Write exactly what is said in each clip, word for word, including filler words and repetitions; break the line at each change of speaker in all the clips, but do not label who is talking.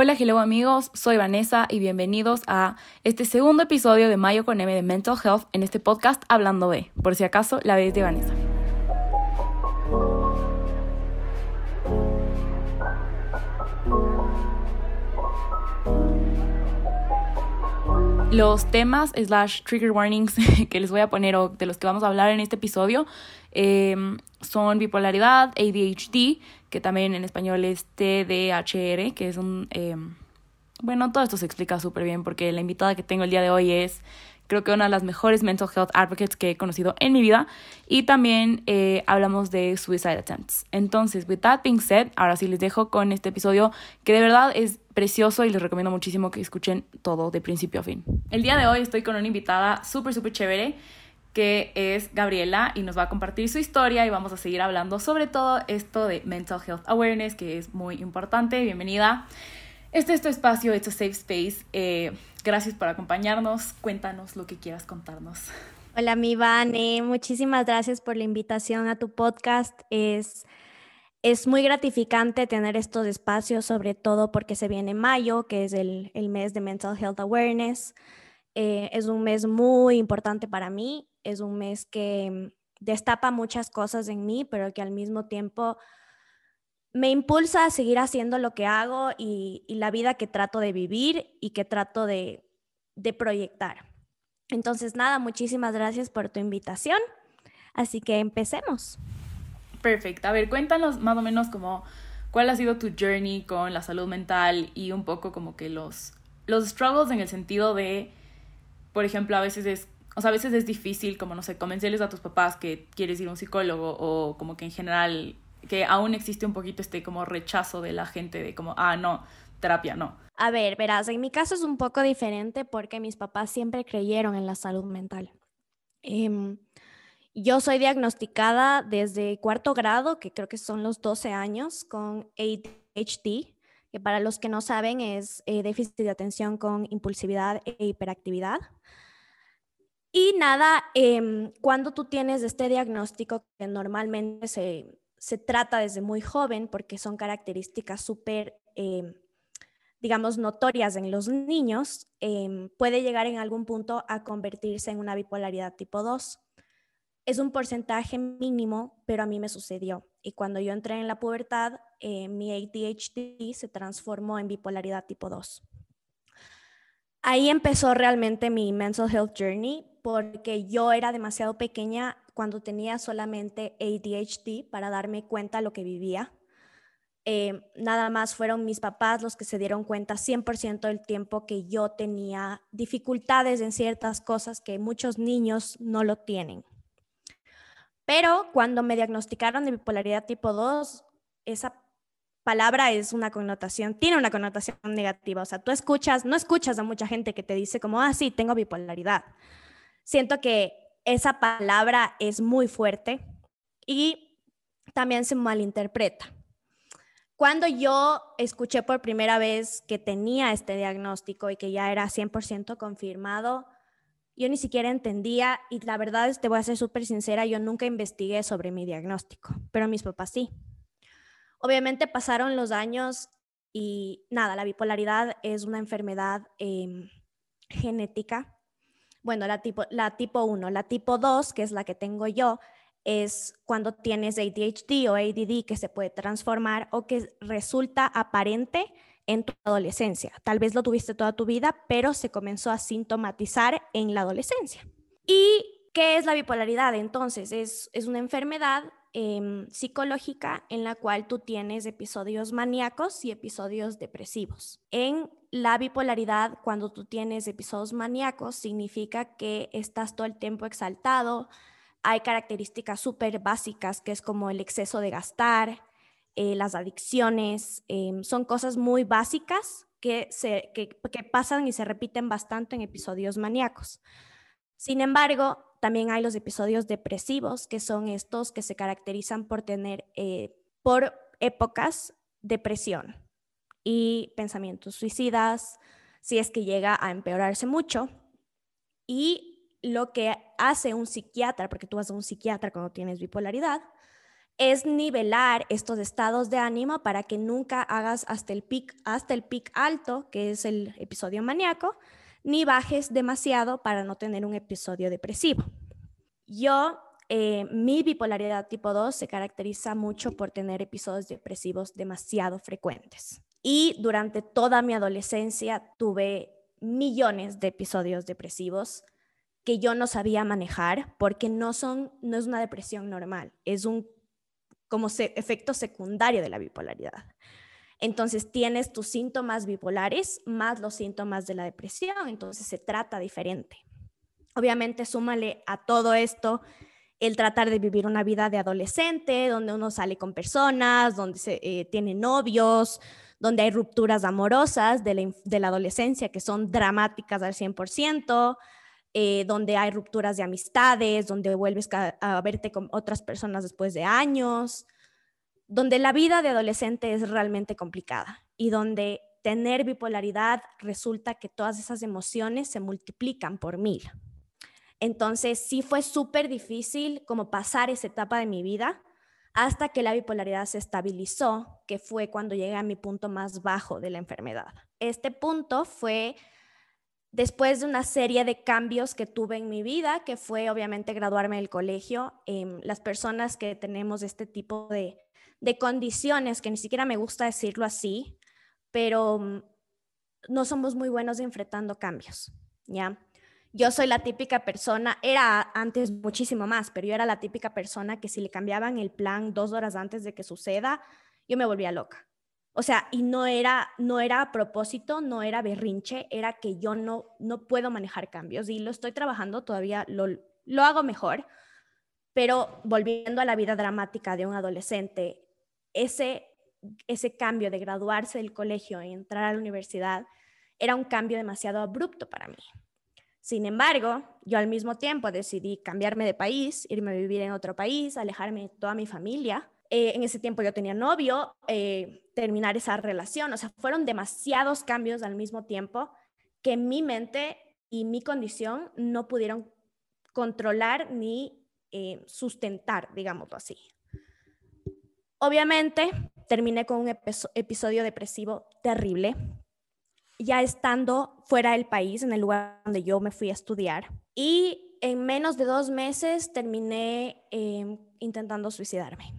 Hola, hello amigos, soy Vanessa y bienvenidos a este segundo episodio de Mayo con M de Mental Health en este podcast Hablando de, por si acaso la vez de Vanessa. Los temas slash trigger warnings que les voy a poner o de los que vamos a hablar en este episodio eh, son bipolaridad, A D H D, que también en español es T D A H R, que es un... Eh, bueno, todo esto se explica súper bien porque la invitada que tengo el día de hoy es, creo que una de las mejores mental health advocates que he conocido en mi vida. Y también eh, hablamos de suicide attempts. Entonces, with that being said, ahora sí les dejo con este episodio que de verdad es precioso y les recomiendo muchísimo que escuchen todo de principio a fin. El día de hoy estoy con una invitada súper, súper chévere que es Gabriela y nos va a compartir su historia y vamos a seguir hablando sobre todo esto de mental health awareness, que es muy importante. Bienvenida. Este es tu espacio, it's a safe space. Eh, gracias por acompañarnos. Cuéntanos lo que quieras contarnos.
Hola, mi Vane. Muchísimas gracias por la invitación a tu podcast. Es, es muy gratificante tener estos espacios, sobre todo porque se viene mayo, que es el, el mes de Mental Health Awareness. Eh, es un mes muy importante para mí. Es un mes que destapa muchas cosas en mí, pero que al mismo tiempo me impulsa a seguir haciendo lo que hago y, y la vida que trato de vivir y que trato de, de proyectar. Entonces, nada, muchísimas gracias por tu invitación. Así que empecemos.
Perfecto. A ver, cuéntanos más o menos como cuál ha sido tu journey con la salud mental y un poco como que los, los struggles en el sentido de, por ejemplo, a veces es, o sea, a veces es difícil como, no sé, convencerles a tus papás que quieres ir a un psicólogo o como que en general, que aún existe un poquito este como rechazo de la gente de como, ah, no, terapia, no.
A ver, verás, en mi caso es un poco diferente porque mis papás siempre creyeron en la salud mental. Eh, yo soy diagnosticada desde cuarto grado, que creo que son los doce años, con A D H D, que para los que no saben es eh, déficit de atención con impulsividad e hiperactividad. Y nada, eh, cuando tú tienes este diagnóstico que normalmente se, se trata desde muy joven porque son características súper, eh, digamos, notorias en los niños, eh, puede llegar en algún punto a convertirse en una bipolaridad tipo dos. Es un porcentaje mínimo, pero a mí me sucedió. Y cuando yo entré en la pubertad, eh, mi A D H D se transformó en bipolaridad tipo dos. Ahí empezó realmente mi mental health journey porque yo era demasiado pequeña cuando tenía solamente A D H D para darme cuenta de lo que vivía. Eh, nada más fueron mis papás los que se dieron cuenta cien por ciento del tiempo que yo tenía dificultades en ciertas cosas que muchos niños no lo tienen. Pero cuando me diagnosticaron de bipolaridad tipo dos, esa palabra es una connotación, tiene una connotación negativa. O sea, tú escuchas, no escuchas a mucha gente que te dice como, ah, sí, tengo bipolaridad. Siento que esa palabra es muy fuerte y también se malinterpreta. Cuando yo escuché por primera vez que tenía este diagnóstico y que ya era cien por ciento confirmado, yo ni siquiera entendía y la verdad es, te voy a ser súper sincera, yo nunca investigué sobre mi diagnóstico, pero mis papás sí. Obviamente pasaron los años y nada, la bipolaridad es una enfermedad eh, genética. Bueno, la tipo, la tipo uno, la tipo dos, que es la que tengo yo, es cuando tienes A D H D o A D D que se puede transformar o que resulta aparente en tu adolescencia. Tal vez lo tuviste toda tu vida, pero se comenzó a sintomatizar en la adolescencia. ¿Y qué es la bipolaridad? Entonces, es, es una enfermedad eh, psicológica en la cual tú tienes episodios maníacos y episodios depresivos. En la bipolaridad, cuando tú tienes episodios maníacos, significa que estás todo el tiempo exaltado. Hay características súper básicas, que es como el exceso de gastar, eh, las adicciones, eh, son cosas muy básicas que, se, que, que pasan y se repiten bastante en episodios maníacos. Sin embargo, también hay los episodios depresivos, que son estos que se caracterizan por tener, eh, por épocas, depresión y pensamientos suicidas, si es que llega a empeorarse mucho. Y lo que hace un psiquiatra, porque tú vas a un psiquiatra cuando tienes bipolaridad, es nivelar estos estados de ánimo para que nunca hagas hasta el pic, hasta el pic alto, que es el episodio maníaco, ni bajes demasiado para no tener un episodio depresivo. Yo, eh, mi bipolaridad tipo dos se caracteriza mucho por tener episodios depresivos demasiado frecuentes. Y durante toda mi adolescencia tuve millones de episodios depresivos que yo no sabía manejar porque no, son, no es una depresión normal, es un como se, efecto secundario de la bipolaridad. Entonces tienes tus síntomas bipolares más los síntomas de la depresión, entonces se trata diferente. Obviamente súmale a todo esto el tratar de vivir una vida de adolescente, donde uno sale con personas, donde se, eh, tiene novios, donde hay rupturas amorosas de la, de la adolescencia que son dramáticas al cien por ciento, eh, donde hay rupturas de amistades, donde vuelves a, a verte con otras personas después de años, donde la vida de adolescente es realmente complicada y donde tener bipolaridad resulta que todas esas emociones se multiplican por mil. Entonces sí fue súper difícil como pasar esa etapa de mi vida hasta que la bipolaridad se estabilizó, que fue cuando llegué a mi punto más bajo de la enfermedad. Este punto fue después de una serie de cambios que tuve en mi vida, que fue obviamente graduarme del colegio. Eh, las personas que tenemos este tipo de, de condiciones, que ni siquiera me gusta decirlo así, pero um, no somos muy buenos enfrentando cambios, ¿ya? Yo soy la típica persona, era antes muchísimo más, pero yo era la típica persona que si le cambiaban el plan dos horas antes de que suceda, yo me volvía loca. O sea, y no era, no era a propósito, no era berrinche, era que yo no, no puedo manejar cambios y lo estoy trabajando, todavía lo, lo hago mejor, pero volviendo a la vida dramática de un adolescente, ese, ese cambio de graduarse del colegio y entrar a la universidad era un cambio demasiado abrupto para mí. Sin embargo, yo al mismo tiempo decidí cambiarme de país, irme a vivir en otro país, alejarme de toda mi familia. Eh, en ese tiempo yo tenía novio, eh, terminar esa relación. O sea, fueron demasiados cambios al mismo tiempo que mi mente y mi condición no pudieron controlar ni eh, sustentar, digámoslo así. Obviamente, terminé con un episodio depresivo terrible, ya estando fuera del país, en el lugar donde yo me fui a estudiar. Y en menos de dos meses terminé eh, intentando suicidarme.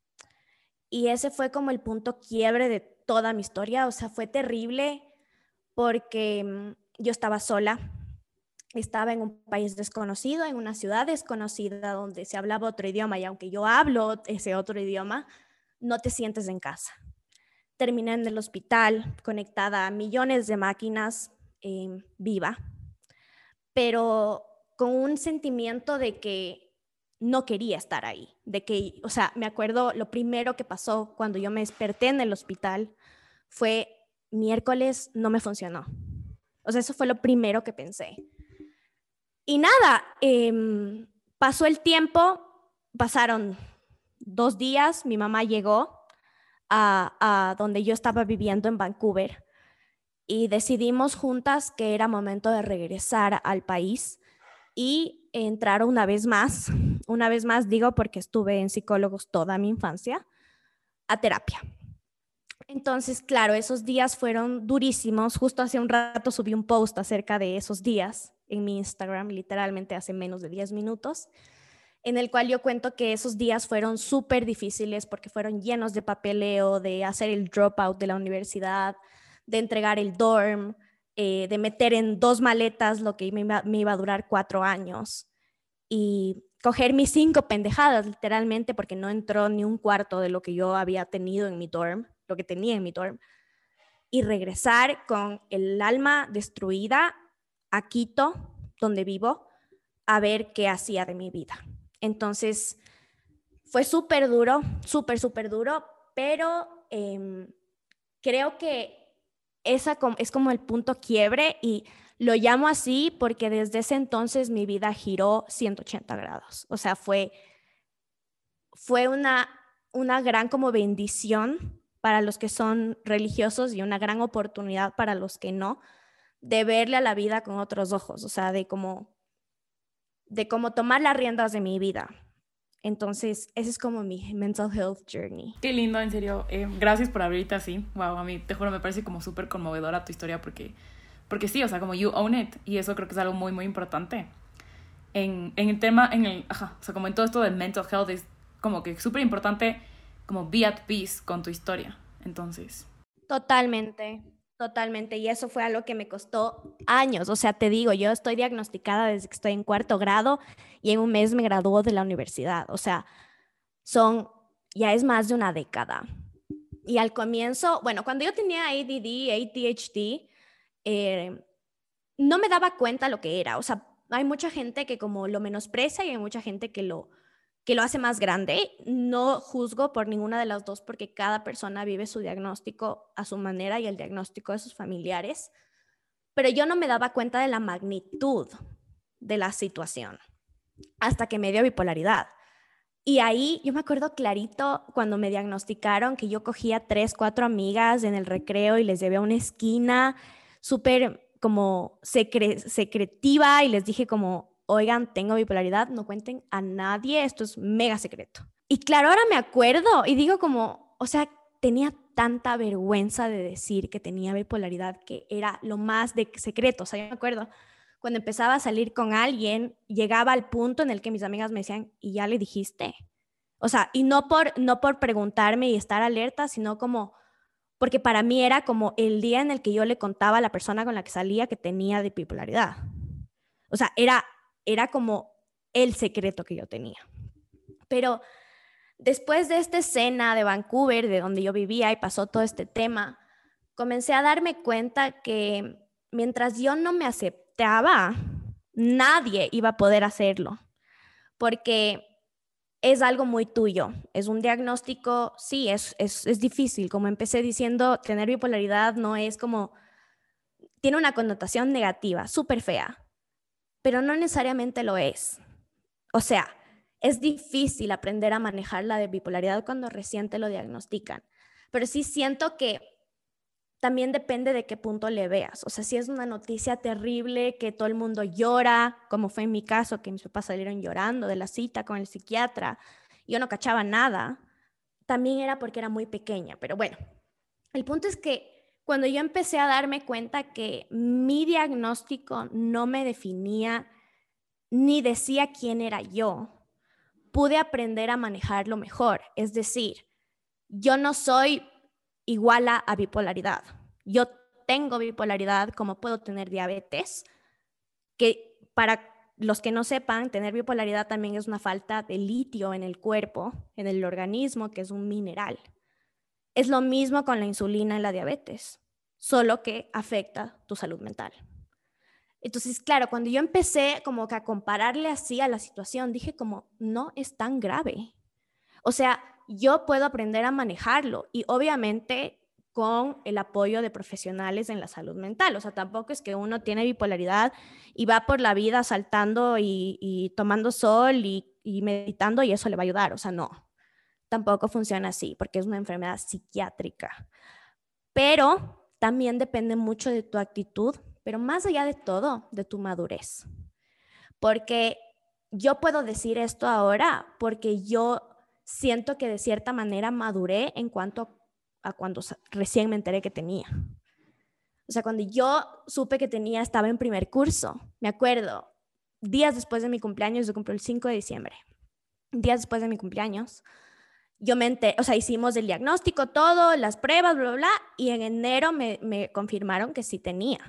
Y ese fue como el punto quiebre de toda mi historia. O sea, fue terrible porque um, yo estaba sola. Estaba en un país desconocido, en una ciudad desconocida donde se hablaba otro idioma. Y aunque yo hablo ese otro idioma, no te sientes en casa. Terminé en el hospital, conectada a millones de máquinas, eh, viva, pero con un sentimiento de que no quería estar ahí, de que, o sea, me acuerdo lo primero que pasó cuando yo me desperté en el hospital fue miércoles, no me funcionó. O sea, eso fue lo primero que pensé. Y nada, eh, pasó el tiempo, pasaron dos días, mi mamá llegó A, a donde yo estaba viviendo en Vancouver y decidimos juntas que era momento de regresar al país y entrar una vez más, una vez más digo porque estuve en psicólogos toda mi infancia, a terapia. Entonces, claro, esos días fueron durísimos. Justo hace un rato subí un post acerca de esos días en mi Instagram, literalmente hace menos de diez minutos. En el cual yo cuento que esos días fueron súper difíciles porque fueron llenos de papeleo, de hacer el dropout de la universidad, de entregar el dorm, eh, de meter en dos maletas lo que me iba, me iba a durar cuatro años y coger mis cinco pendejadas literalmente porque no entró ni un cuarto de lo que yo había tenido en mi dorm, lo que tenía en mi dorm, y regresar con el alma destruida a Quito, donde vivo, a ver qué hacía de mi vida. Entonces, fue súper duro, súper, súper duro, pero eh, creo que esa es como el punto quiebre y lo llamo así porque desde ese entonces mi vida giró ciento ochenta grados. O sea, fue, fue una, una gran como bendición para los que son religiosos y una gran oportunidad para los que no, de verle a la vida con otros ojos, o sea, de cómo de cómo tomar las riendas de mi vida. Entonces, ese es como mi mental health journey.
Qué lindo, en serio. Eh, gracias por abrirte así. Wow, a mí, te juro, me parece como súper conmovedora tu historia porque, porque sí, o sea, como you own it. Y eso creo que es algo muy, muy importante. En, en el tema, en el, ajá, o sea, como en todo esto de mental health es como que súper importante como be at peace con tu historia. Entonces...
Totalmente, totalmente. Y eso fue algo que me costó años. O sea, te digo, yo estoy diagnosticada desde que estoy en cuarto grado y en un mes me graduó de la universidad. O sea, son, ya es más de una década. Y al comienzo, bueno, cuando yo tenía A D D, A D H D, eh, no me daba cuenta lo que era. O sea, hay mucha gente que como lo menosprecia y hay mucha gente que lo, que lo hace más grande. No juzgo por ninguna de las dos porque cada persona vive su diagnóstico a su manera y el diagnóstico de sus familiares. Pero yo no me daba cuenta de la magnitud de la situación hasta que me dio bipolaridad. Y ahí yo me acuerdo clarito cuando me diagnosticaron que yo cogía tres, cuatro amigas en el recreo y les llevé a una esquina súper como secre secretiva y les dije como, oigan, tengo bipolaridad, no cuenten a nadie, esto es mega secreto. Y claro, ahora me acuerdo y digo como, o sea, tenía tanta vergüenza de decir que tenía bipolaridad que era lo más de secreto. O sea, yo me acuerdo cuando empezaba a salir con alguien, llegaba al punto en el que mis amigas me decían, ¿y ya le dijiste? O sea, y no por, no por preguntarme y estar alerta, sino como, porque para mí era como el día en el que yo le contaba a la persona con la que salía que tenía bipolaridad. O sea, era, era como el secreto que yo tenía. Pero después de esta escena de Vancouver, de donde yo vivía y pasó todo este tema, comencé a darme cuenta que mientras yo no me aceptaba, nadie iba a poder hacerlo, porque es algo muy tuyo, es un diagnóstico, sí, es, es, es difícil, como empecé diciendo, tener bipolaridad no es como, tiene una connotación negativa, súper fea, pero no necesariamente lo es. O sea, es difícil aprender a manejar la de bipolaridad cuando recién te lo diagnostican, pero sí siento que también depende de qué punto le veas. O sea, si es una noticia terrible que todo el mundo llora, como fue en mi caso, que mis papás salieron llorando de la cita con el psiquiatra, yo no cachaba nada, también era porque era muy pequeña. Pero bueno, el punto es que cuando yo empecé a darme cuenta que mi diagnóstico no me definía ni decía quién era yo, pude aprender a manejarlo mejor. Es decir, yo no soy igual a, a bipolaridad. Yo tengo bipolaridad como puedo tener diabetes, que para los que no sepan, tener bipolaridad también es una falta de litio en el cuerpo, en el organismo, que es un mineral. Es lo mismo con la insulina en la diabetes, solo que afecta tu salud mental. Entonces, claro, cuando yo empecé como que a compararle así a la situación, dije como, no es tan grave. O sea, yo puedo aprender a manejarlo y obviamente con el apoyo de profesionales en la salud mental. O sea, tampoco es que uno tiene bipolaridad y va por la vida saltando y, y tomando sol y, y meditando y eso le va a ayudar. O sea, no, tampoco funciona así porque es una enfermedad psiquiátrica. Pero también depende mucho de tu actitud, pero más allá de todo, de tu madurez. Porque yo puedo decir esto ahora porque yo siento que de cierta manera maduré en cuanto a cuando recién me enteré que tenía. O sea, cuando yo supe que tenía, estaba en primer curso, me acuerdo, días después de mi cumpleaños, yo cumplí el cinco de diciembre, días después de mi cumpleaños, yo me enteré, o sea, hicimos el diagnóstico, todo, las pruebas, bla, bla, bla, y en enero me, me confirmaron que sí tenía.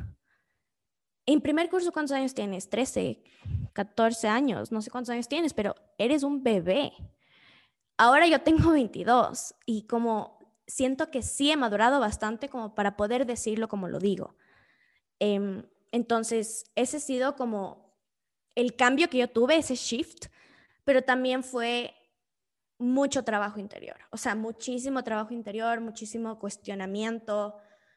En primer curso, ¿cuántos años tienes? trece, catorce años, no sé cuántos años tienes, pero eres un bebé. Ahora yo tengo veintidós y como siento que sí he madurado bastante como para poder decirlo como lo digo. Eh, entonces, ese ha sido como el cambio que yo tuve, ese shift, pero también fue mucho trabajo interior, o sea, muchísimo trabajo interior, muchísimo cuestionamiento,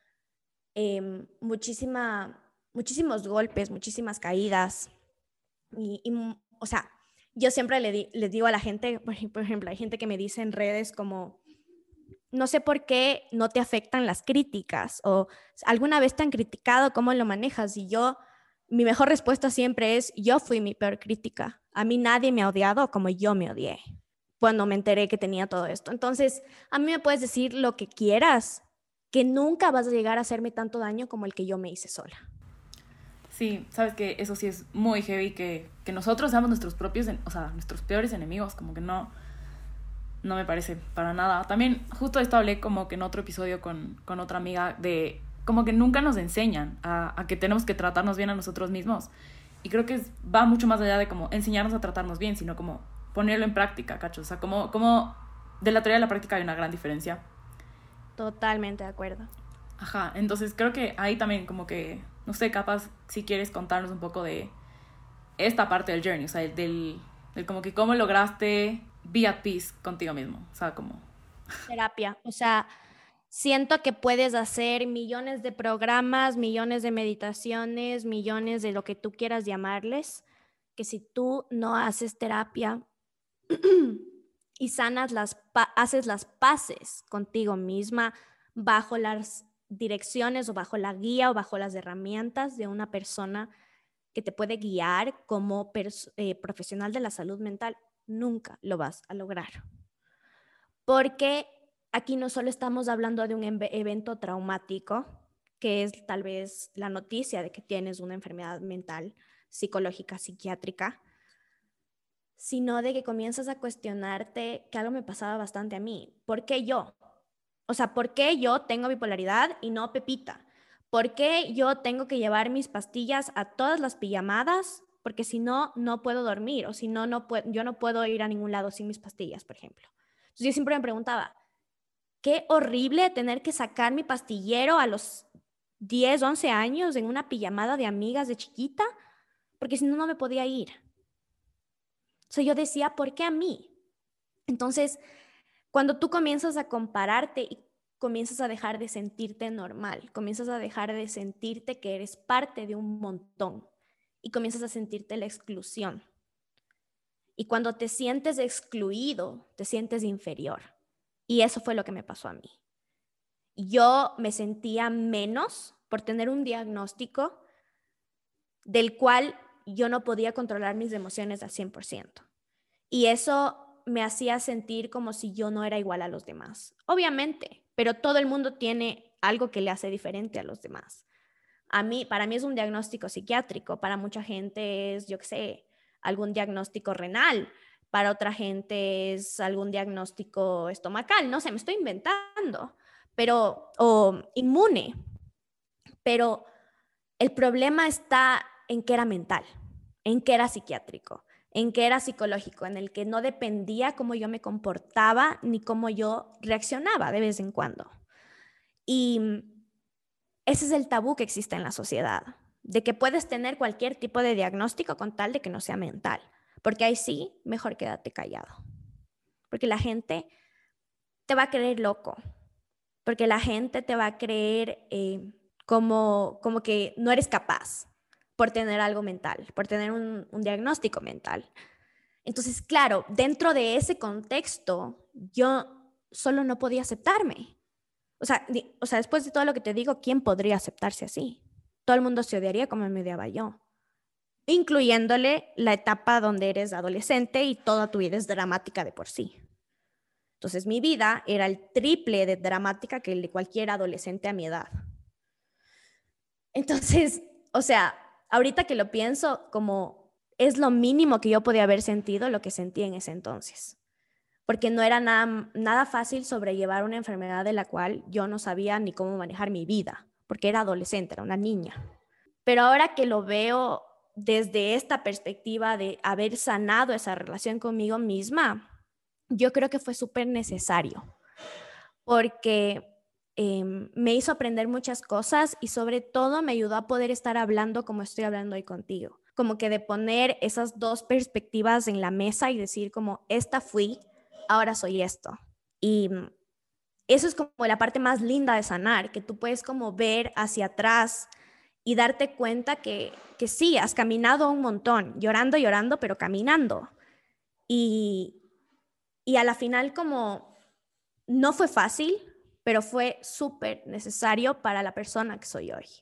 eh, muchísima, muchísimos golpes, muchísimas caídas. Y, y, o sea, yo siempre le, di, le digo a la gente, por ejemplo, hay gente que me dice en redes como, no sé por qué no te afectan las críticas o alguna vez te han criticado, ¿cómo lo manejas? Y yo mi mejor respuesta siempre es, yo fui mi peor crítica. A mí nadie me ha odiado como yo me odié cuando me enteré que tenía todo esto. Entonces, a mí me puedes decir lo que quieras, que nunca vas a llegar a hacerme tanto daño como el que yo me hice sola.
Sí, sabes que eso sí es muy heavy, que, que nosotros seamos nuestros propios, o sea, nuestros peores enemigos, como que no, no me parece para nada. También justo esto hablé como que en otro episodio con, con otra amiga de como que nunca nos enseñan a, a que tenemos que tratarnos bien a nosotros mismos. Y creo que es, va mucho más allá de como enseñarnos a tratarnos bien, sino como ponerlo en práctica, ¿cacho? O sea, como, como de la teoría a la práctica hay una gran diferencia.
Totalmente de acuerdo.
Ajá, entonces creo que ahí también como que, no sé, capaz si quieres contarnos un poco de esta parte del journey, o sea, del, del como que cómo lograste be at peace contigo mismo, o sea, como...
Terapia, o sea, siento que puedes hacer millones de programas, millones de meditaciones, millones de lo que tú quieras llamarles, que si tú no haces terapia y sanas las, pa- haces las paces contigo misma bajo las direcciones o bajo la guía o bajo las herramientas de una persona que te puede guiar como pers- eh, profesional de la salud mental, nunca lo vas a lograr. Porque aquí no solo estamos hablando de un evento traumático, que es tal vez la noticia de que tienes una enfermedad mental, psicológica, psiquiátrica, sino de que comienzas a cuestionarte, que algo me pasaba bastante a mí. ¿Por qué yo? O sea, ¿por qué yo tengo bipolaridad y no Pepita? ¿Por qué yo tengo que llevar mis pastillas a todas las pijamadas? Porque si no, no puedo dormir, o si no, no puedo, yo no puedo ir a ningún lado sin mis pastillas, por ejemplo. Entonces yo siempre me preguntaba, qué horrible tener que sacar mi pastillero a los diez, once años en una pijamada de amigas de chiquita, porque si no, no me podía ir. O sea, yo decía, ¿por qué a mí? Entonces, cuando tú comienzas a compararte y comienzas a dejar de sentirte normal, comienzas a dejar de sentirte que eres parte de un montón y comienzas a sentirte la exclusión. Y cuando te sientes excluido, te sientes inferior. Y eso fue lo que me pasó a mí. Yo me sentía menos por tener un diagnóstico del cual yo no podía controlar mis emociones al cien por ciento. Y eso me hacía sentir como si yo no era igual a los demás. Obviamente, pero todo el mundo tiene algo que le hace diferente a los demás. A mí, para mí es un diagnóstico psiquiátrico, para mucha gente es, yo qué sé, algún diagnóstico renal, para otra gente es algún diagnóstico estomacal, no sé, me estoy inventando, pero, o inmune, pero el problema está en que era mental, en que era psiquiátrico, en que era psicológico, en el que no dependía cómo yo me comportaba ni cómo yo reaccionaba de vez en cuando. Y ese es el tabú que existe en la sociedad, de que puedes tener cualquier tipo de diagnóstico con tal de que no sea mental, porque ahí sí, mejor quédate callado, porque la gente te va a creer loco, porque la gente te va a creer eh, como, como que no eres capaz por tener algo mental, por tener un, un diagnóstico mental. Entonces, claro, dentro de ese contexto, yo solo no podía aceptarme. O sea, di, o sea, después de todo lo que te digo, ¿quién podría aceptarse así? Todo el mundo se odiaría como me odiaba yo, incluyéndole la etapa donde eres adolescente y toda tu vida es dramática de por sí. Entonces mi vida era el triple de dramática que el de cualquier adolescente a mi edad. Entonces, o sea, ahorita que lo pienso, como es lo mínimo que yo podía haber sentido lo que sentí en ese entonces. Porque no era nada, nada fácil sobrellevar una enfermedad de la cual yo no sabía ni cómo manejar mi vida, porque era adolescente, era una niña. Pero ahora que lo veo desde esta perspectiva de haber sanado esa relación conmigo misma, yo creo que fue súper necesario, porque eh, me hizo aprender muchas cosas y sobre todo me ayudó a poder estar hablando como estoy hablando hoy contigo. Como que de poner esas dos perspectivas en la mesa y decir como, esta fui, ahora soy esto. Y eso es como la parte más linda de sanar, que tú puedes como ver hacia atrás y darte cuenta que, que sí, has caminado un montón, llorando, llorando, pero caminando. Y, y a la final como no fue fácil, pero fue súper necesario para la persona que soy hoy.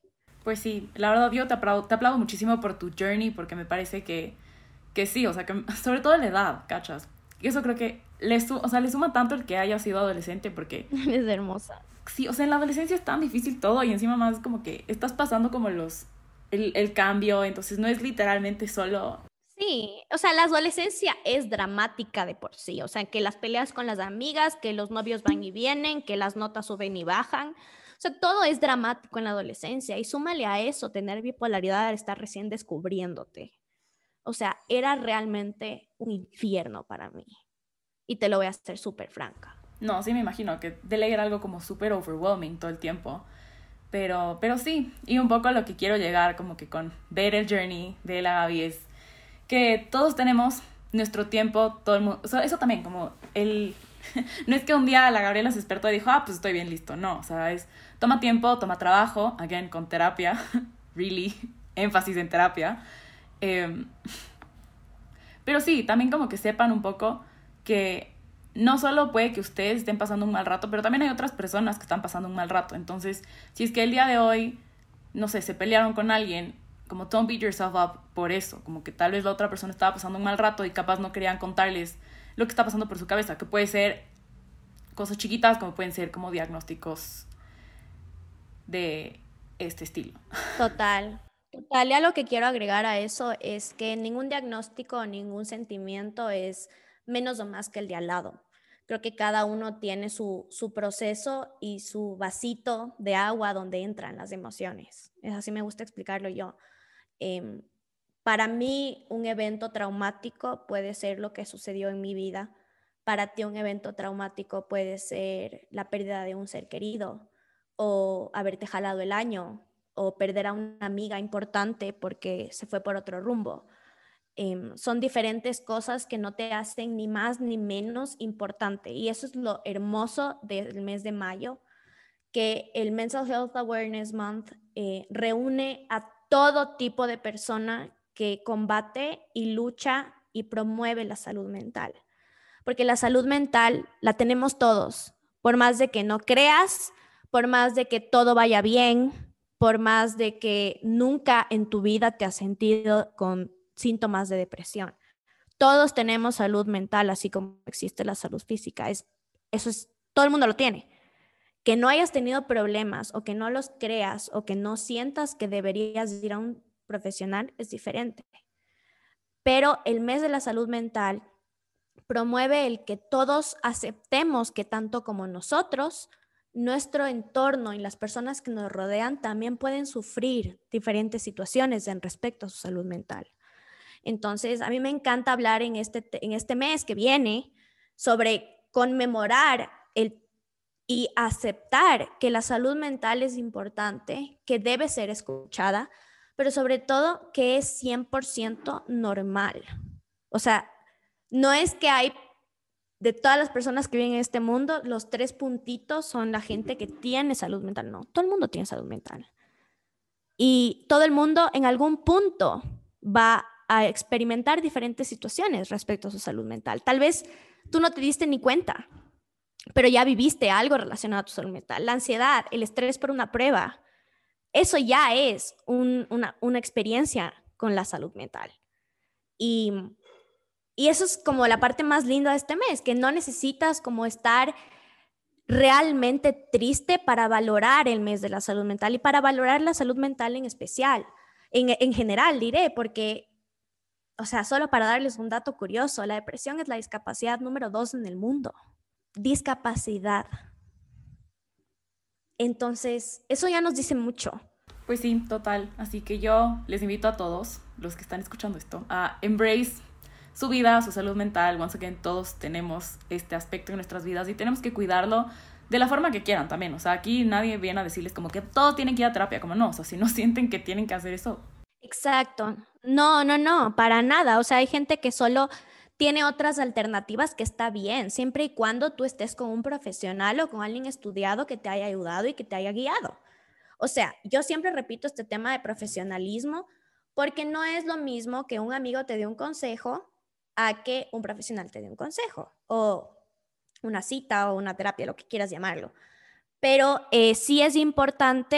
Pues sí, la verdad yo te aplaudo, te aplaudo muchísimo por tu journey porque me parece que, que sí, o sea, que sobre todo la edad, ¿cachas? Y eso creo que le, su, o sea, le suma tanto el que haya sido adolescente porque
Es hermosa.
sí, o sea, en la adolescencia es tan difícil todo y encima más como que estás pasando como los, el, el cambio, entonces no es literalmente solo...
Sí, o sea, la adolescencia es dramática de por sí, o sea, que las peleas con las amigas, que los novios van y vienen, que las notas suben y bajan, o sea, todo es dramático en la adolescencia y súmale a eso tener bipolaridad, estar recién descubriéndote. O sea, era realmente un infierno para mí y te lo voy a hacer súper franca.
No, sí me imagino que de ley era algo como súper overwhelming todo el tiempo. Pero, pero sí, y un poco a lo que quiero llegar como que con ver el journey de la Gaby es que todos tenemos nuestro tiempo, todo el mundo, o sea, eso también como el, no es que un día la Gabriela se despertó y dijo, ah, pues estoy bien, listo, no, o sea, es, toma tiempo, toma trabajo, again, con terapia, really, énfasis en terapia, eh, pero sí, también como que sepan un poco que no solo puede que ustedes estén pasando un mal rato, pero también hay otras personas que están pasando un mal rato. Entonces, si es que el día de hoy, no sé, se pelearon con alguien, como don't beat yourself up por eso, como que tal vez la otra persona estaba pasando un mal rato y capaz no querían contarles lo que está pasando por su cabeza, que puede ser cosas chiquitas, como pueden ser como diagnósticos de este estilo.
Total. Total, ya lo que quiero agregar a eso es que ningún diagnóstico o ningún sentimiento es menos o más que el de al lado. Creo que cada uno tiene su, su proceso y su vasito de agua donde entran las emociones. Es así me gusta explicarlo yo. Eh, para mí, un evento traumático puede ser lo que sucedió en mi vida. Para ti, un evento traumático puede ser la pérdida de un ser querido o haberte jalado el año o perder a una amiga importante porque se fue por otro rumbo. Eh, son diferentes cosas que no te hacen ni más ni menos importante. Y eso es lo hermoso del mes de mayo, que el Mental Health Awareness Month eh, reúne a todo tipo de persona que combate y lucha y promueve la salud mental. Porque la salud mental la tenemos todos, por más de que no creas, por más de que todo vaya bien, por más de que nunca en tu vida te has sentido con síntomas de depresión. Todos tenemos salud mental, así como existe la salud física. Es, eso es, todo el mundo lo tiene. Que no hayas tenido problemas o que no los creas o que no sientas que deberías ir a un profesional es diferente. Pero el mes de la salud mental promueve el que todos aceptemos que tanto como nosotros, nuestro entorno y las personas que nos rodean también pueden sufrir diferentes situaciones en respecto a su salud mental. Entonces, a mí me encanta hablar en este, en este mes que viene sobre conmemorar el, y aceptar que la salud mental es importante, que debe ser escuchada, pero sobre todo que es cien por ciento normal. O sea, no es que hay, de todas las personas que viven en este mundo, los tres puntitos son la gente que tiene salud mental. No, todo el mundo tiene salud mental. Y todo el mundo en algún punto va a experimentar diferentes situaciones respecto a su salud mental. Tal vez tú no te diste ni cuenta, pero ya viviste algo relacionado a tu salud mental. La ansiedad, el estrés por una prueba, eso ya es un, una, una experiencia con la salud mental. Y Y eso es como la parte más linda de este mes, que no necesitas como estar realmente triste para valorar el mes de la salud mental y para valorar la salud mental en especial, en, en general diré, porque, o sea, solo para darles un dato curioso, la depresión es la discapacidad número dos en el mundo. Discapacidad. Entonces, eso ya nos dice mucho.
Pues sí, total. Así que yo les invito a todos, los que están escuchando esto, a embrace su vida, su salud mental. Once again, todos tenemos este aspecto en nuestras vidas y tenemos que cuidarlo de la forma que quieran también. O sea, aquí nadie viene a decirles como que todos tienen que ir a terapia, como no. O sea, si no sienten que tienen que hacer eso.
Exacto. No, no, no, para nada. O sea, hay gente que solo tiene otras alternativas que está bien, siempre y cuando tú estés con un profesional o con alguien estudiado que te haya ayudado y que te haya guiado. O sea, yo siempre repito este tema de profesionalismo porque no es lo mismo que un amigo te dé un consejo a que un profesional te dé un consejo o una cita o una terapia, lo que quieras llamarlo. Pero eh, sí es importante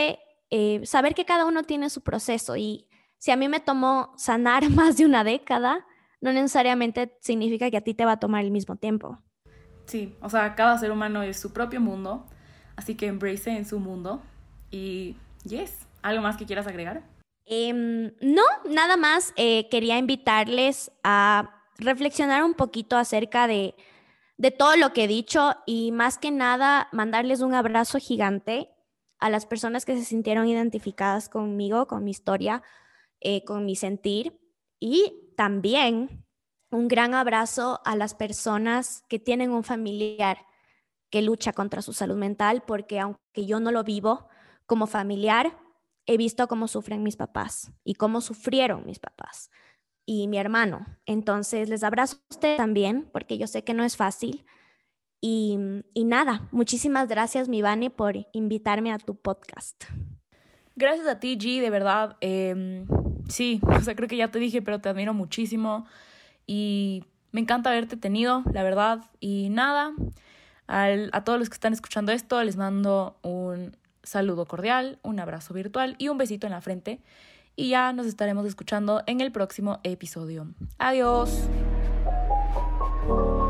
eh, saber que cada uno tiene su proceso y si a mí me tomó sanar más de una década, no necesariamente significa que a ti te va a tomar el mismo tiempo.
Sí, o sea, cada ser humano es su propio mundo, así que embrace en su mundo. Y yes, ¿algo más que quieras agregar?
Eh, no, nada más eh, quería invitarles a reflexionar un poquito acerca de, de todo lo que he dicho y más que nada mandarles un abrazo gigante a las personas que se sintieron identificadas conmigo, con mi historia, eh, con mi sentir y también un gran abrazo a las personas que tienen un familiar que lucha contra su salud mental, porque aunque yo no lo vivo como familiar, he visto cómo sufren mis papás y cómo sufrieron mis papás y mi hermano. Entonces les abrazo a ustedes también, porque yo sé que no es fácil. Y, y nada, muchísimas gracias, mi Vane, por invitarme a tu podcast.
Gracias a ti, G, de verdad. Eh, sí, o sea, creo que ya te dije, pero te admiro muchísimo. Y me encanta haberte tenido, la verdad. Y nada, al, a todos los que están escuchando esto, les mando un saludo cordial, un abrazo virtual y un besito en la frente. Y ya nos estaremos escuchando en el próximo episodio. Adiós.